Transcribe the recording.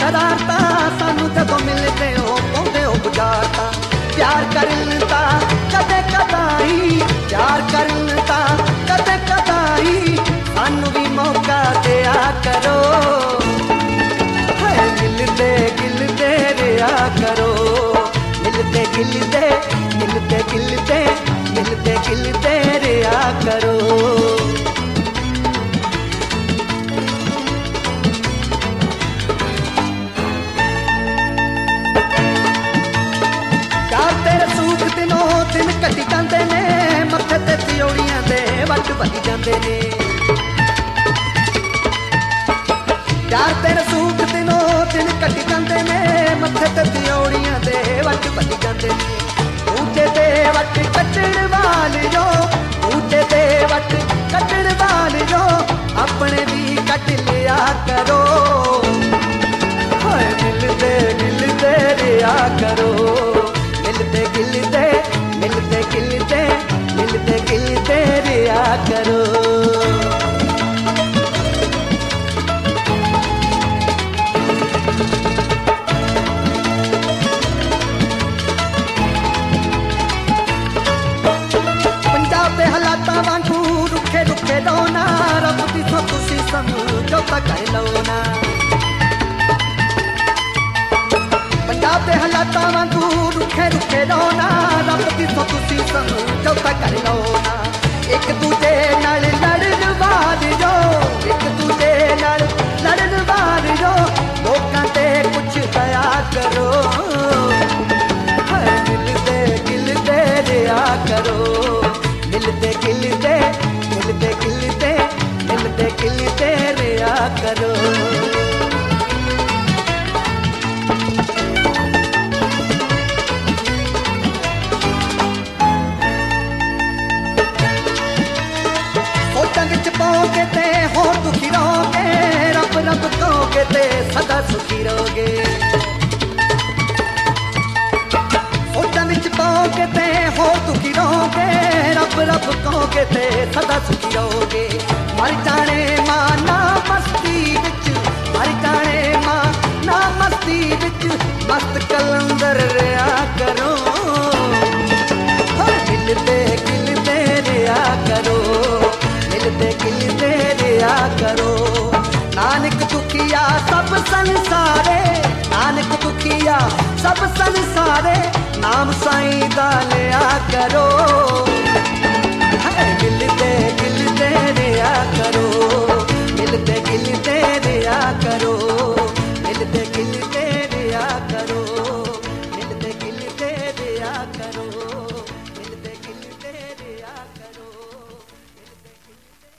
शरारता सानू जदों मिलदे हो पाउंदे हो बुझारता प्यार करन दा कदे कदाई प्यार करन दा कदे कदाई सानू भी मौका दिया करो मिलदे गिलदे रिया करो मिलदे गिलदे मिलदे गिलदे मिलदे गिलदे रिया करो दिन कटी जाते ने मत्थे ते त्योड़ियां दे वट बधी जाते ने प्यार तेरे सूख दिनों दिन कटी जाते ने मत्थे ते त्योड़ियां दे वट बधी जाते ने ऊंचे ते वट कटण वाले जो ऊंचे ते वट कटण वाले जो अपने भी कट लिया करो मिलदे गिलदे रिया करो मिलदे गिलदे मिलदे गिलदे मिलदे गिलदे रिया करो पंजाब दे हालातां वांगू रुखे रुखे रोना रब दी तो तुसी समझौता कर लो ना पंजाब दे हालातां वांगू रुखे रुखे रोना रब दी तो तुसी समझौता कर लो ना एक दूजे नाल लड़न वाल जो एक दूजे नाल लड़न वाल जो लोकां ते कुछ दया करो मिलदे गिलदे रिया करो मिलदे गिलदे मिलदे गिलदे मिलदे गिलदे रिया करो पाओगे ते होर दुखी रहोगे रब रब कहोगे ते सदा सुखी रहोगे सोचां विच पाओगे ते होर दुखी रहोगे रब रब कहोगे ते सदा सुखी रहोगे मर जाने मां ना मस्ती विच मर जाने मां ना मस्ती विच मस्त कलंदर रिया करो मिलदे गिलदे रिया करो मिलदे गिलदे रिया करो नानक दुखिया सब संसारे नानक दुखिया सब संसारे नाम साईं दा लिया करो मिलदे गिलदे रिया करो मिलदे गिलदे रिया करो मिलदे गिलदे रिया करो मिलदे गिलदे रिया करो